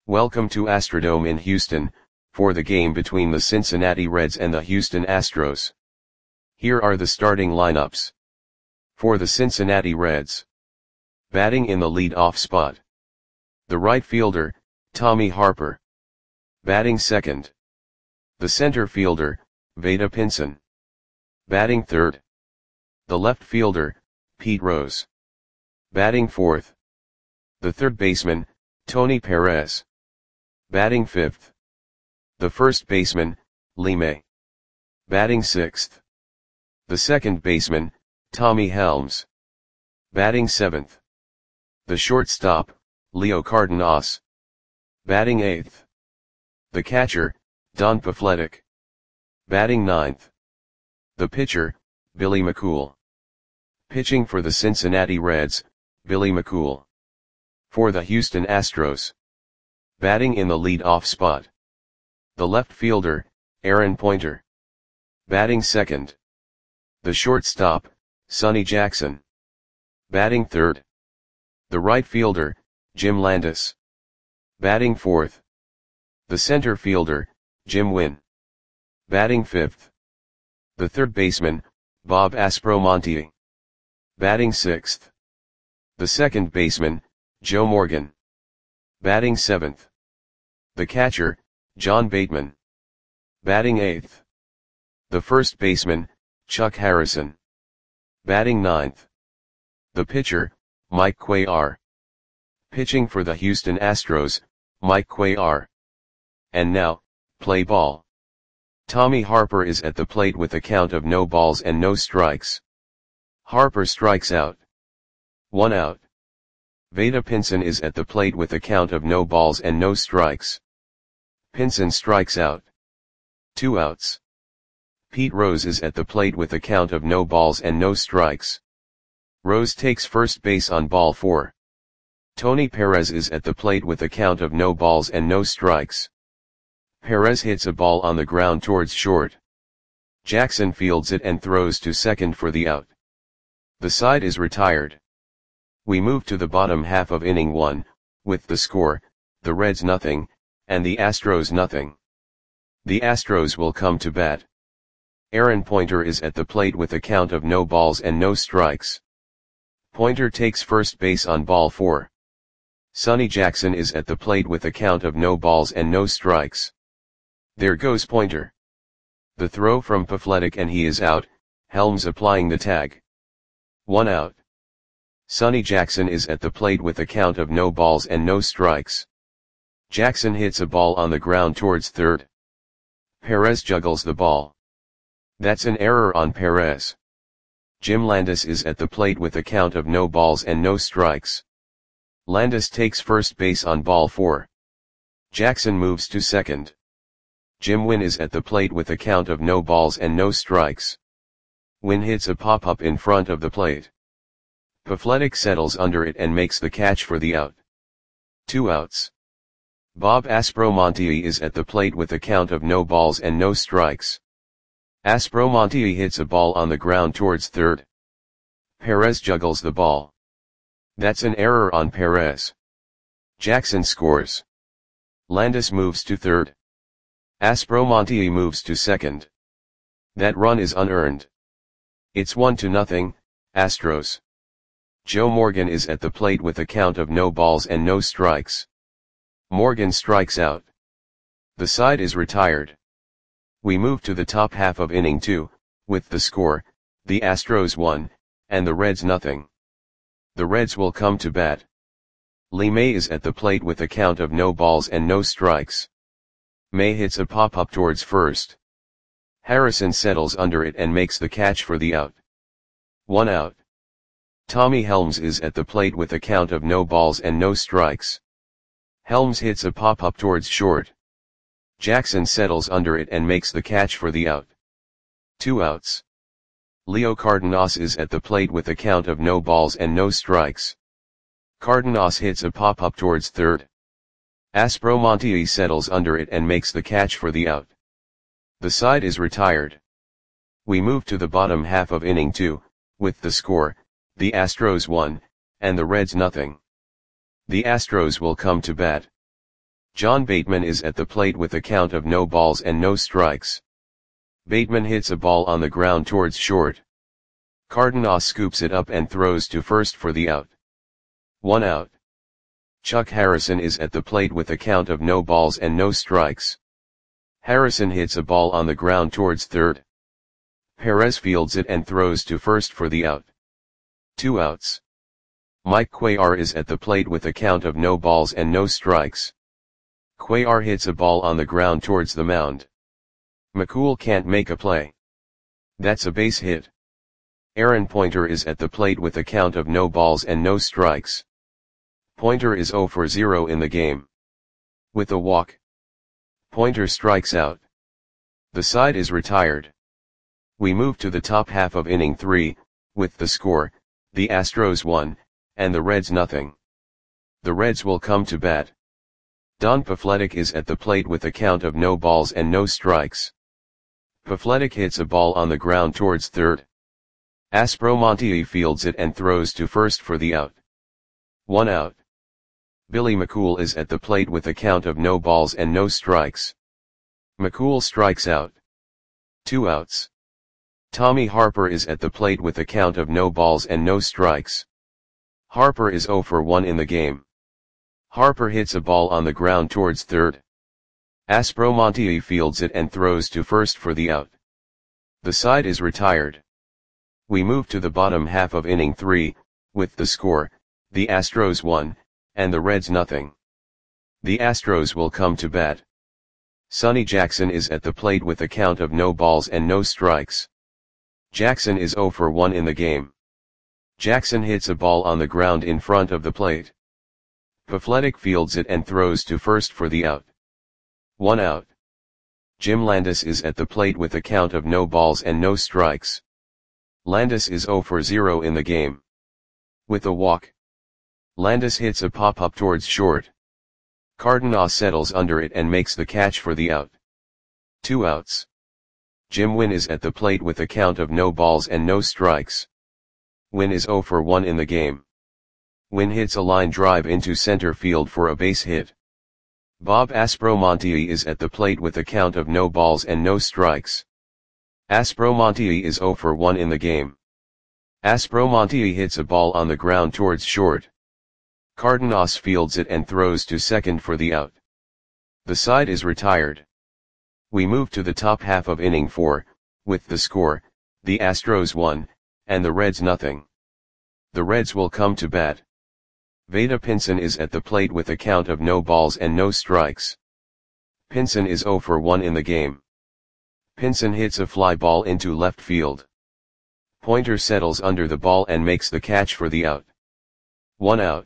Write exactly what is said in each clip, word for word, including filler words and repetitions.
Welcome to Astrodome in Houston, for the game between the Cincinnati Reds and the Houston Astros. Here are the starting lineups. For the Cincinnati Reds. Batting in the lead-off spot. The right fielder, Tommy Harper. Batting second. The center fielder, Vada Pinson. Batting third. The left fielder, Pete Rose. Batting fourth. The third baseman, Tony Perez. Batting fifth. The first baseman, Lee May. Batting sixth. The second baseman, Tommy Helms. Batting seventh. The shortstop, Leo Cardenas. Batting eighth. The catcher, Don Pafletic. Batting ninth. The pitcher, Billy McCool. Pitching for the Cincinnati Reds, Billy McCool. For the Houston Astros. Batting in the lead-off spot. The left fielder, Aaron Pointer. Batting second. The shortstop, Sonny Jackson. Batting third. The right fielder, Jim Landis. Batting fourth. The center fielder, Jim Wynn. Batting fifth. The third baseman, Bob Aspromonte. Batting sixth. The second baseman, Joe Morgan. Batting seventh. The catcher, John Bateman. Batting eighth. The first baseman, Chuck Harrison. Batting ninth. The pitcher, Mike Cuellar. Pitching for the Houston Astros, Mike Cuellar. And now, play ball. Tommy Harper is at the plate with a count of no balls and no strikes. Harper strikes out. One out. Vada Pinson is at the plate with a count of no balls and no strikes. Pinson strikes out. Two outs. Pete Rose is at the plate with a count of no balls and no strikes. Rose takes first base on ball four. Tony Perez is at the plate with a count of no balls and no strikes. Perez hits a ball on the ground towards short. Jackson fields it and throws to second for the out. The side is retired. We move to the bottom half of inning one, with the score, the Reds nothing, and the Astros nothing. The Astros will come to bat. Aaron Pointer is at the plate with a count of no balls and no strikes. Pointer takes first base on ball four. Sonny Jackson is at the plate with a count of no balls and no strikes. There goes Pointer. The throw from Pafletic and he is out, Helms applying the tag. One out. Sonny Jackson is at the plate with a count of no balls and no strikes. Jackson hits a ball on the ground towards third. Perez juggles the ball. That's an error on Perez. Jim Landis is at the plate with a count of no balls and no strikes. Landis takes first base on ball four. Jackson moves to second. Jim Wynn is at the plate with a count of no balls and no strikes. Wynn hits a pop-up in front of the plate. Pafletic settles under it and makes the catch for the out. Two outs. Bob Aspromonte is at the plate with a count of no balls and no strikes. Aspromonte hits a ball on the ground towards third. Perez juggles the ball. That's an error on Perez. Jackson scores. Landis moves to third. Aspromonte moves to second. That run is unearned. It's one to nothing, Astros. Joe Morgan is at the plate with a count of no balls and no strikes. Morgan strikes out. The side is retired. We move to the top half of inning two, with the score, the Astros one, and the Reds nothing. The Reds will come to bat. Lee May is at the plate with a count of no balls and no strikes. May hits a pop-up towards first. Harrison settles under it and makes the catch for the out. One out. Tommy Helms is at the plate with a count of no balls and no strikes. Helms hits a pop-up towards short. Jackson settles under it and makes the catch for the out. Two outs. Leo Cardenas is at the plate with a count of no balls and no strikes. Cardenas hits a pop-up towards third. Aspromonte settles under it and makes the catch for the out. The side is retired. We move to the bottom half of inning two, with the score, the Astros one, and the Reds nothing. The Astros will come to bat. John Bateman is at the plate with a count of no balls and no strikes. Bateman hits a ball on the ground towards short. Cardenas scoops it up and throws to first for the out. One out. Chuck Harrison is at the plate with a count of no balls and no strikes. Harrison hits a ball on the ground towards third. Perez fields it and throws to first for the out. Two outs. Mike Cuellar is at the plate with a count of no balls and no strikes. Cuellar hits a ball on the ground towards the mound. McCool can't make a play. That's a base hit. Aaron Pointer is at the plate with a count of no balls and no strikes. Pointer is zero for zero in the game. With a walk, Pointer strikes out. The side is retired. We move to the top half of inning three, with the score, the Astros one, and the Reds nothing. The Reds will come to bat. Don Pafletic is at the plate with a count of no balls and no strikes. Pafletic hits a ball on the ground towards third. Aspromonte fields it and throws to first for the out. One out. Billy McCool is at the plate with a count of no balls and no strikes. McCool strikes out. Two outs. Tommy Harper is at the plate with a count of no balls and no strikes. Harper is zero for one in the game. Harper hits a ball on the ground towards third. Aspromonte fields it and throws to first for the out. The side is retired. We move to the bottom half of inning three, with the score, the Astros one, and the Reds nothing. The Astros will come to bat. Sonny Jackson is at the plate with a count of no balls and no strikes. Jackson is zero for one in the game. Jackson hits a ball on the ground in front of the plate. Pafletic fields it and throws to first for the out. One out. Jim Landis is at the plate with a count of no balls and no strikes. Landis is zero for zero in the game. With a walk, Landis hits a pop-up towards short. Cardenas settles under it and makes the catch for the out. Two outs. Jim Wynn is at the plate with a count of no balls and no strikes. Wynn is zero for one in the game. Wynn hits a line drive into center field for a base hit. Bob Aspromonte is at the plate with a count of no balls and no strikes. Aspromonte is zero for one in the game. Aspromonte hits a ball on the ground towards short. Cardenas fields it and throws to second for the out. The side is retired. We move to the top half of inning four, with the score, the Astros one, and the Reds nothing. The Reds will come to bat. Vada Pinson is at the plate with a count of no balls and no strikes. Pinson is zero for one in the game. Pinson hits a fly ball into left field. Pointer settles under the ball and makes the catch for the out. One out.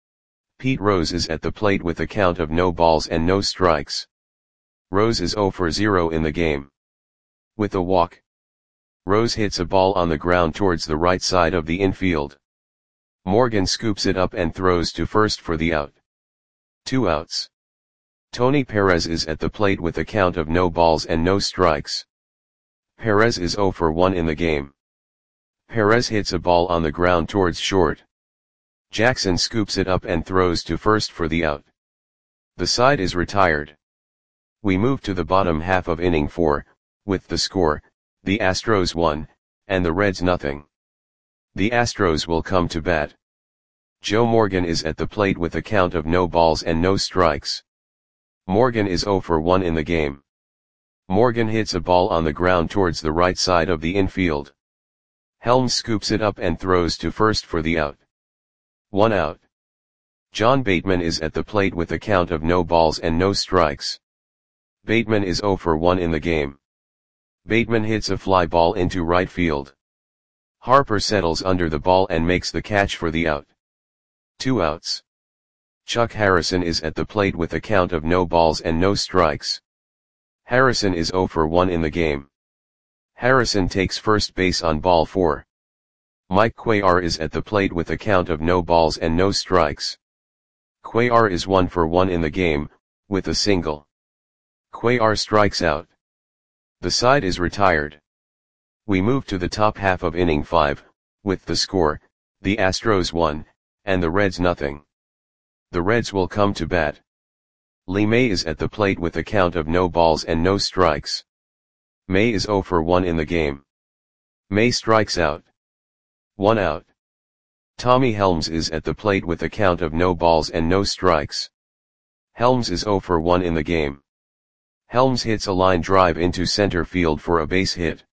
Pete Rose is at the plate with a count of no balls and no strikes. Rose is zero for zero in the game. With a walk, Rose hits a ball on the ground towards the right side of the infield. Morgan scoops it up and throws to first for the out. Two outs. Tony Perez is at the plate with a count of no balls and no strikes. Perez is zero for one in the game. Perez hits a ball on the ground towards short. Jackson scoops it up and throws to first for the out. The side is retired. We move to the bottom half of inning four, with the score, the Astros one, and the Reds nothing. The Astros will come to bat. Joe Morgan is at the plate with a count of no balls and no strikes. Morgan is zero for one in the game. Morgan hits a ball on the ground towards the right side of the infield. Helms scoops it up and throws to first for the out. One out. John Bateman is at the plate with a count of no balls and no strikes. Bateman is zero for one in the game. Bateman hits a fly ball into right field. Harper settles under the ball and makes the catch for the out. Two outs. Chuck Harrison is at the plate with a count of no balls and no strikes. Harrison is zero for one in the game. Harrison takes first base on ball four. Mike Cuellar is at the plate with a count of no balls and no strikes. Cuellar is one for one in the game, with a single. Cuellar strikes out. The side is retired. We move to the top half of inning five, with the score, the Astros one, and the Reds nothing. The Reds will come to bat. Lee May is at the plate with a count of no balls and no strikes. May is zero for one in the game. May strikes out. One out. Tommy Helms is at the plate with a count of no balls and no strikes. Helms is zero for one in the game. Helms hits a line drive into center field for a base hit.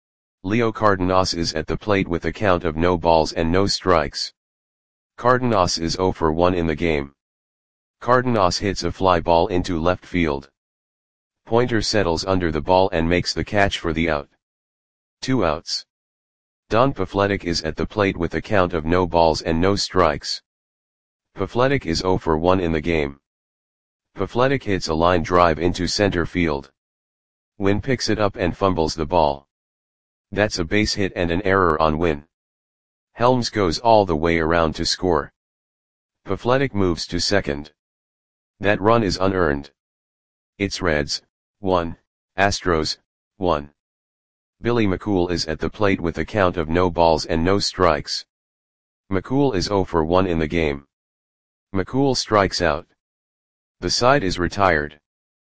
Leo Cardenas is at the plate with a count of no balls and no strikes. Cardenas is zero for one in the game. Cardenas hits a fly ball into left field. Pointer settles under the ball and makes the catch for the out. Two outs. Don Pafletic is at the plate with a count of no balls and no strikes. Pafletic is zero for one in the game. Pafletic hits a line drive into center field. Wynn picks it up and fumbles the ball. That's a base hit and an error on Wynn. Helms goes all the way around to score. Pafletic moves to second. That run is unearned. It's Reds, one, Astros, one. Billy McCool is at the plate with a count of no balls and no strikes. McCool is zero for one in the game. McCool strikes out. The side is retired.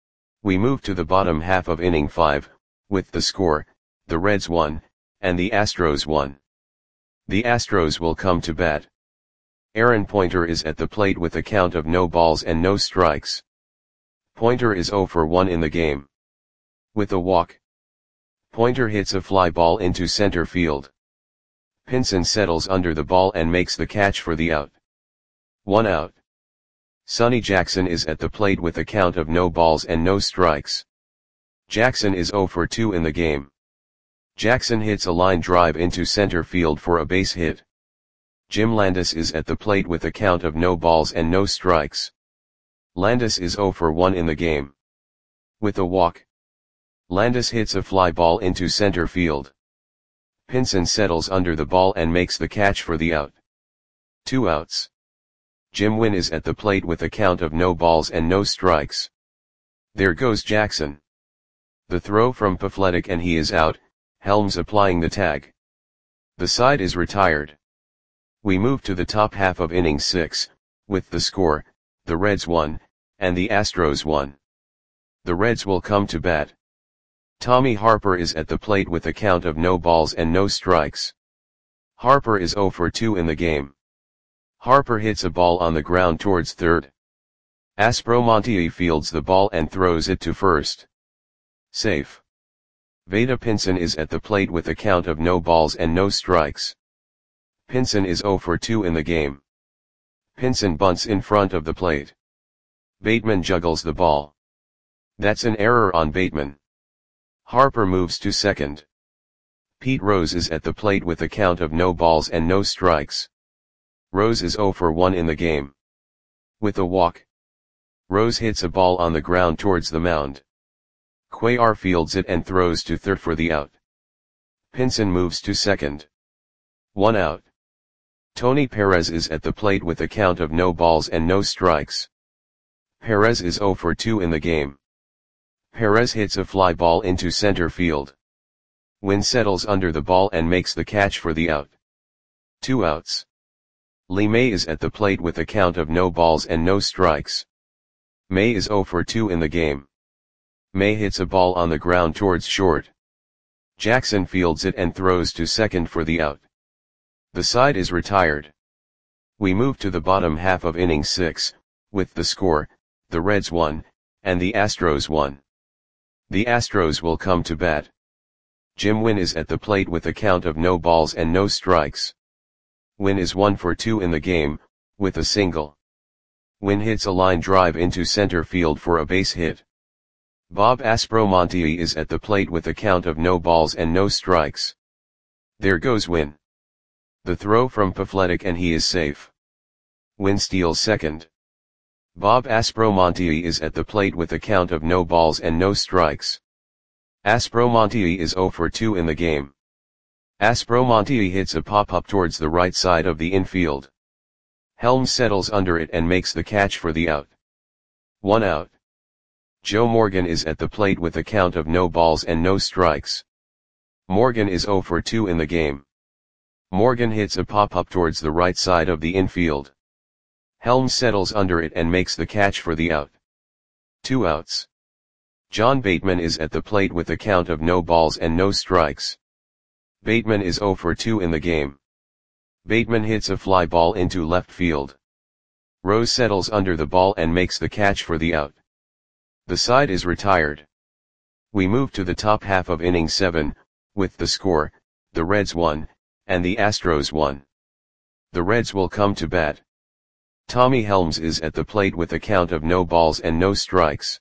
We move to the bottom half of inning five, with the score, the Reds won, and the Astros won. The Astros will come to bat. Aaron Pointer is at the plate with a count of no balls and no strikes. Pointer is zero for one in the game. With a walk. Pointer hits a fly ball into center field. Pinson settles under the ball and makes the catch for the out. One out. Sonny Jackson is at the plate with a count of no balls and no strikes. Jackson is zero for two in the game. Jackson hits a line drive into center field for a base hit. Jim Landis is at the plate with a count of no balls and no strikes. Landis is zero for one in the game. With a walk. Landis hits a fly ball into center field. Pinson settles under the ball and makes the catch for the out. Two outs. Jim Wynn is at the plate with a count of no balls and no strikes. There goes Jackson. The throw from Pafletic and he is out, Helms applying the tag. The side is retired. We move to the top half of inning six, with the score, the Reds won, and the Astros won. The Reds will come to bat. Tommy Harper is at the plate with a count of no balls and no strikes. Harper is zero for two in the game. Harper hits a ball on the ground towards third. Aspromonte fields the ball and throws it to first. Safe. Vada Pinson is at the plate with a count of no balls and no strikes. Pinson is zero for two in the game. Pinson bunts in front of the plate. Bateman juggles the ball. That's an error on Bateman. Harper moves to second. Pete Rose is at the plate with a count of no balls and no strikes. Rose is zero for one in the game. With a walk. Rose hits a ball on the ground towards the mound. Cuellar fields it and throws to third for the out. Pinson moves to second. One out. Tony Perez is at the plate with a count of no balls and no strikes. Perez is zero for two in the game. Perez hits a fly ball into center field. Wynn settles under the ball and makes the catch for the out. Two outs. Lee May is at the plate with a count of no balls and no strikes. May is zero for two in the game. May hits a ball on the ground towards short. Jackson fields it and throws to second for the out. The side is retired. We move to the bottom half of inning six, with the score, the Reds won, and the Astros won. The Astros will come to bat. Jim Wynn is at the plate with a count of no balls and no strikes. Wynn is one for two in the game, with a single. Wynn hits a line drive into center field for a base hit. Bob Aspromonte is at the plate with a count of no balls and no strikes. There goes Wynn. The throw from Pafletic and he is safe. Wynn steals second. Bob Aspromonte is at the plate with a count of no balls and no strikes. Aspromonte is zero for two in the game. Aspromonte hits a pop-up towards the right side of the infield. Helms settles under it and makes the catch for the out. One out. Joe Morgan is at the plate with a count of no balls and no strikes. Morgan is zero for two in the game. Morgan hits a pop-up towards the right side of the infield. Helms settles under it and makes the catch for the out. Two outs. John Bateman is at the plate with a count of no balls and no strikes. Bateman is oh for two in the game. Bateman hits a fly ball into left field. Rose settles under the ball and makes the catch for the out. The side is retired. We move to the top half of inning seven, with the score, the Reds won, and the Astros won. The Reds will come to bat. Tommy Helms is at the plate with a count of no balls and no strikes.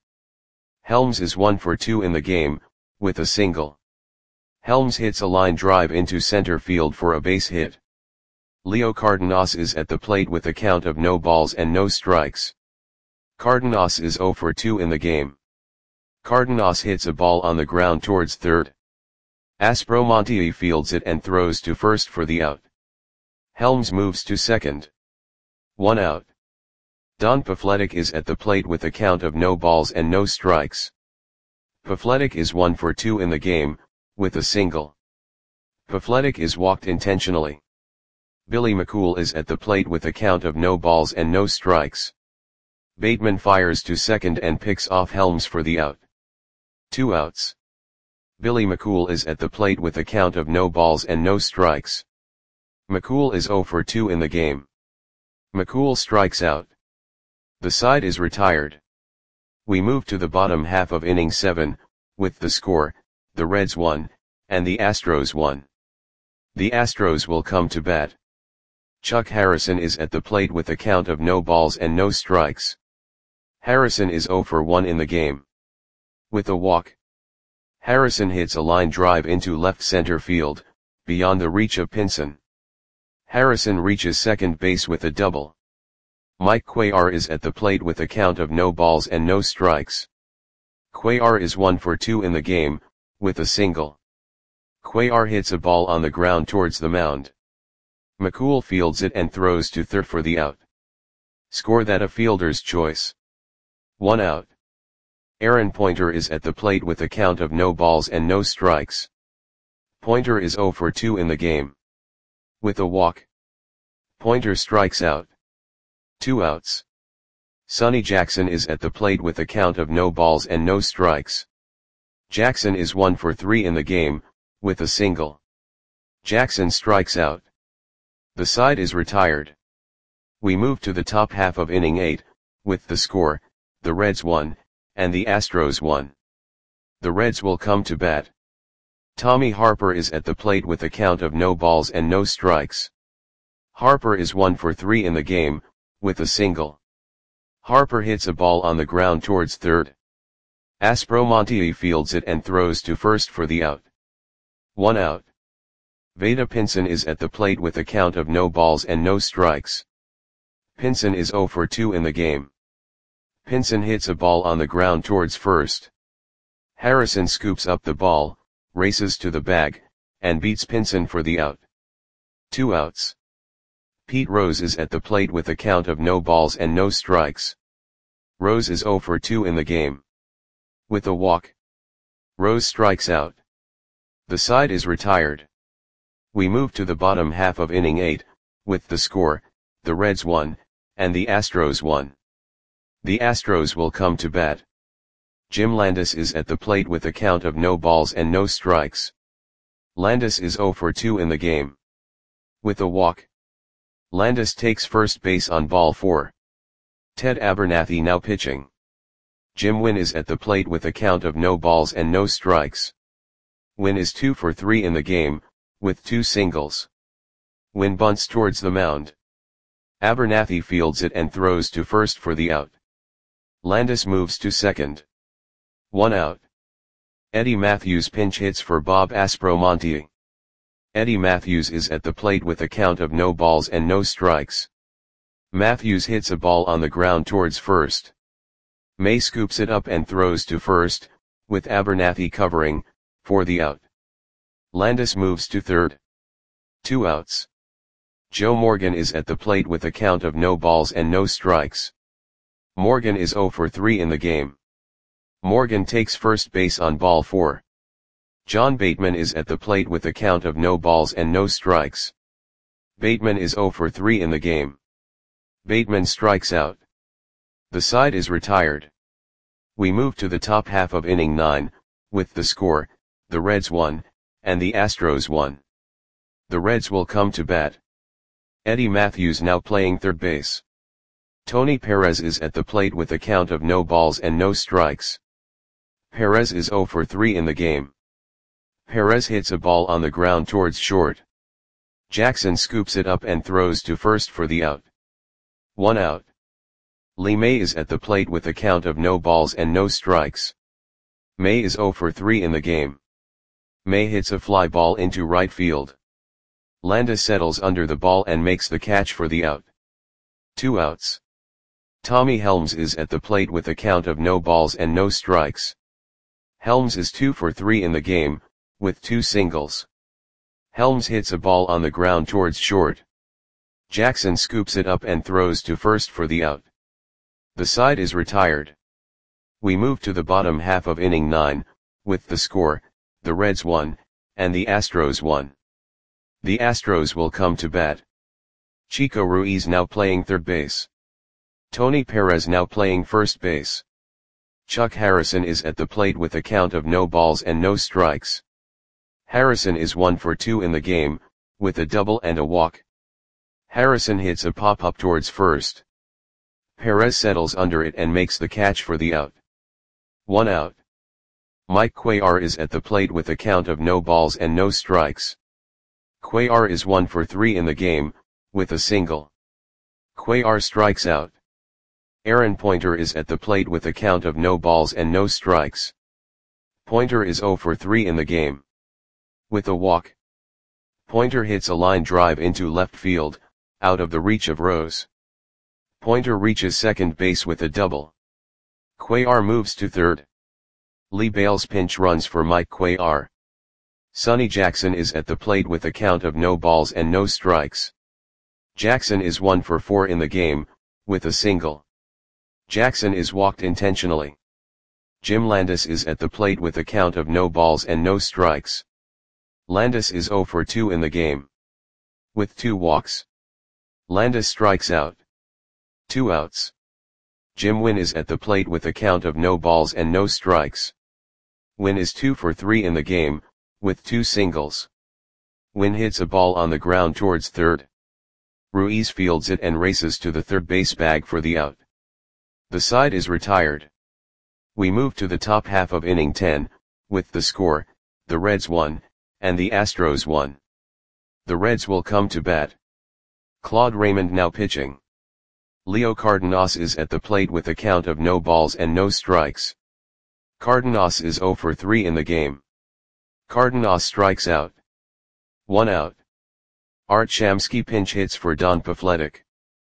Helms is one for two in the game, with a single. Helms hits a line drive into center field for a base hit. Leo Cardenas is at the plate with a count of no balls and no strikes. Cardenas is oh for two in the game. Cardenas hits a ball on the ground towards third. Aspromonte fields it and throws to first for the out. Helms moves to second. One out. Don Pafletic is at the plate with a count of no balls and no strikes. Pafletic is one for two in the game, with a single. Pafletic is walked intentionally. Billy McCool is at the plate with a count of no balls and no strikes. Bateman fires to second and picks off Helms for the out. Two outs. Billy McCool is at the plate with a count of no balls and no strikes. McCool is oh for two in the game. McCool strikes out. The side is retired. We move to the bottom half of inning seven, with the score, the Reds won, and the Astros won. The Astros will come to bat. Chuck Harrison is at the plate with a count of no balls and no strikes. Harrison is oh for one in the game. With a walk. Harrison hits a line drive into left center field, beyond the reach of Pinson. Harrison reaches second base with a double. Mike Cuellar is at the plate with a count of no balls and no strikes. Cuellar is one for two in the game, with a single. Cuellar hits a ball on the ground towards the mound. McCool fields it and throws to third for the out. Score that a fielder's choice. One out. Aaron Pointer is at the plate with a count of no balls and no strikes. Pointer is oh for two in the game. With a walk. Pointer strikes out. Two outs. Sonny Jackson is at the plate with a count of no balls and no strikes. Jackson is one for three in the game, with a single. Jackson strikes out. The side is retired. We move to the top half of inning eight, with the score, the Reds won, and the Astros won. The Reds will come to bat. Tommy Harper is at the plate with a count of no balls and no strikes. Harper is one for three in the game, with a single. Harper hits a ball on the ground towards third. Aspromonte fields it and throws to first for the out. One out. Vada Pinson is at the plate with a count of no balls and no strikes. Pinson is oh for two in the game. Pinson hits a ball on the ground towards first. Harrison scoops up the ball, races to the bag, and beats Pinson for the out. Two outs. Pete Rose is at the plate with a count of no balls and no strikes. Rose is oh for two in the game. With a walk. Rose strikes out. The side is retired. We move to the bottom half of inning eight, with the score, the Reds won, and the Astros won. The Astros will come to bat. Jim Landis is at the plate with a count of no balls and no strikes. Landis is oh for two in the game. With a walk. Landis takes first base on ball four. Ted Abernathy now pitching. Jim Wynn is at the plate with a count of no balls and no strikes. Wynn is two for three in the game, with two singles. Wynn bunts towards the mound. Abernathy fields it and throws to first for the out. Landis moves to second. One out. Eddie Matthews pinch hits for Bob Aspromonte. Eddie Matthews is at the plate with a count of no balls and no strikes. Matthews hits a ball on the ground towards first. May scoops it up and throws to first, with Abernathy covering, for the out. Landis moves to third. Two outs. Joe Morgan is at the plate with a count of no balls and no strikes. Morgan is oh for three in the game. Morgan takes first base on ball four. John Bateman is at the plate with a count of no balls and no strikes. Bateman is oh for three in the game. Bateman strikes out. The side is retired. We move to the top half of inning nine, with the score, the Reds one, and the Astros one. The Reds will come to bat. Eddie Mathews now playing third base. Tony Perez is at the plate with a count of no balls and no strikes. Perez is oh for three in the game. Perez hits a ball on the ground towards short. Jackson scoops it up and throws to first for the out. One out. Lee May is at the plate with a count of no balls and no strikes. May is oh for three in the game. May hits a fly ball into right field. Landis settles under the ball and makes the catch for the out. Two outs. Tommy Helms is at the plate with a count of no balls and no strikes. Helms is two for three in the game, with two singles. Helms hits a ball on the ground towards short. Jackson scoops it up and throws to first for the out. The side is retired. We move to the bottom half of inning nine, with the score, the Reds one, and the Astros one. The Astros will come to bat. Chico Ruiz now playing third base. Tony Perez now playing first base. Chuck Harrison is at the plate with a count of no balls and no strikes. Harrison is one for two in the game, with a double and a walk. Harrison hits a pop-up towards first. Perez settles under it and makes the catch for the out. One out. Mike Cuellar is at the plate with a count of no balls and no strikes. Cuellar is one for three in the game, with a single. Cuellar strikes out. Aaron Pointer is at the plate with a count of no balls and no strikes. Pointer is oh for three in the game. With a walk. Pointer hits a line drive into left field, out of the reach of Rose. Pointer reaches second base with a double. Cuellar moves to third. Lee Bales pinch runs for Mike Cuellar. Sonny Jackson is at the plate with a count of no balls and no strikes. Jackson is one for four in the game, with a single. Jackson is walked intentionally. Jim Landis is at the plate with a count of no balls and no strikes. Landis is oh for two in the game. With two walks. Landis strikes out. Two outs. Jim Wynn is at the plate with a count of no balls and no strikes. Wynn is two for three in the game, with two singles. Wynn hits a ball on the ground towards third. Ruiz fields it and races to the third base bag for the out. The side is retired. We move to the top half of inning ten, with the score, the Reds one, and the Astros one. The Reds will come to bat. Claude Raymond now pitching. Leo Cardenas is at the plate with a count of no balls and no strikes. Cardenas is oh for three in the game. Cardenas strikes out. One out. Art Shamsky pinch hits for Don Pafletic.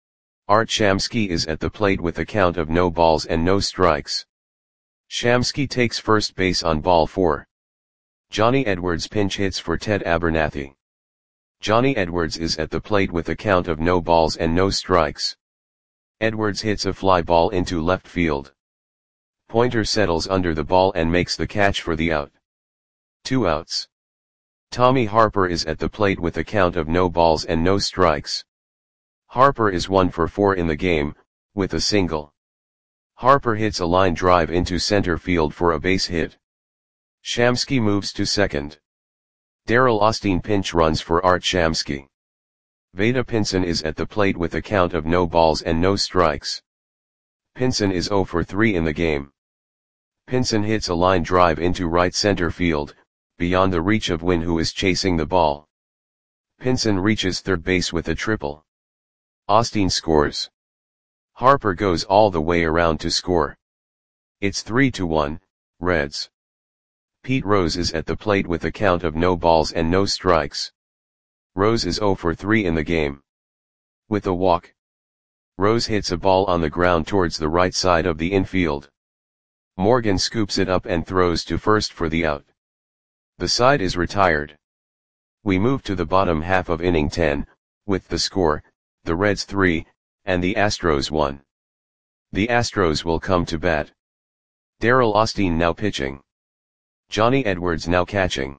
Art Shamsky is at the plate with a count of no balls and no strikes. Shamsky takes first base on ball four. Johnny Edwards pinch hits for Ted Abernathy. Johnny Edwards is at the plate with a count of no balls and no strikes. Edwards hits a fly ball into left field. Pointer settles under the ball and makes the catch for the out. Two outs. Tommy Harper is at the plate with a count of no balls and no strikes. Harper is one for four in the game, with a single. Harper hits a line drive into center field for a base hit. Shamsky moves to second. Darrell Austin pinch runs for Art Shamsky. Vada Pinson is at the plate with a count of no balls and no strikes. Pinson is oh for three in the game. Pinson hits a line drive into right center field, beyond the reach of Wynn, who is chasing the ball. Pinson reaches third base with a triple. Austin scores. Harper goes all the way around to score. It's three to one, Reds. Pete Rose is at the plate with a count of no balls and no strikes. Rose is oh for three in the game. With a walk. Rose hits a ball on the ground towards the right side of the infield. Morgan scoops it up and throws to first for the out. The side is retired. We move to the bottom half of inning ten, with the score, the Reds three, and the Astros one. The Astros will come to bat. Darrell Austin now pitching. Johnny Edwards now catching.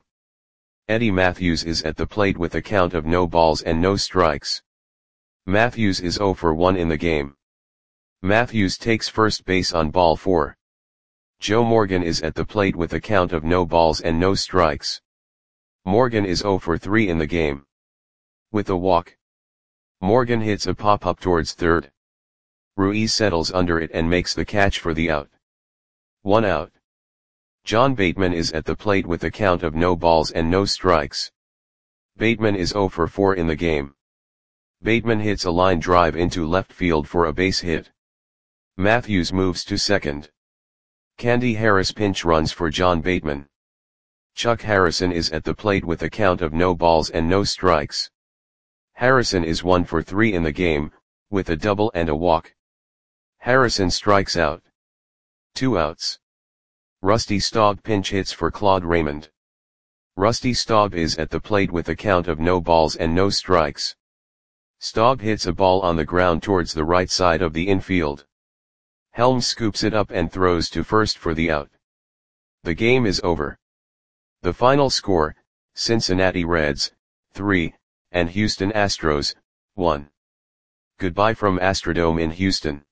Eddie Mathews is at the plate with a count of no balls and no strikes. Mathews is oh for one in the game. Mathews takes first base on ball four. Joe Morgan is at the plate with a count of no balls and no strikes. Morgan is zero for three in the game. With a walk, Morgan hits a pop-up towards third. Ruiz settles under it and makes the catch for the out. One out. John Bateman is at the plate with a count of no balls and no strikes. Bateman is zero for four in the game. Bateman hits a line drive into left field for a base hit. Matthews moves to second. Candy Harris pinch runs for John Bateman. Chuck Harrison is at the plate with a count of no balls and no strikes. Harrison is one for three in the game, with a double and a walk. Harrison strikes out. Two outs. Rusty Staub pinch hits for Claude Raymond. Rusty Staub is at the plate with a count of no balls and no strikes. Staub hits a ball on the ground towards the right side of the infield. Helms scoops it up and throws to first for the out. The game is over. The final score, Cincinnati Reds, three, and Houston Astros, one. Goodbye from Astrodome in Houston.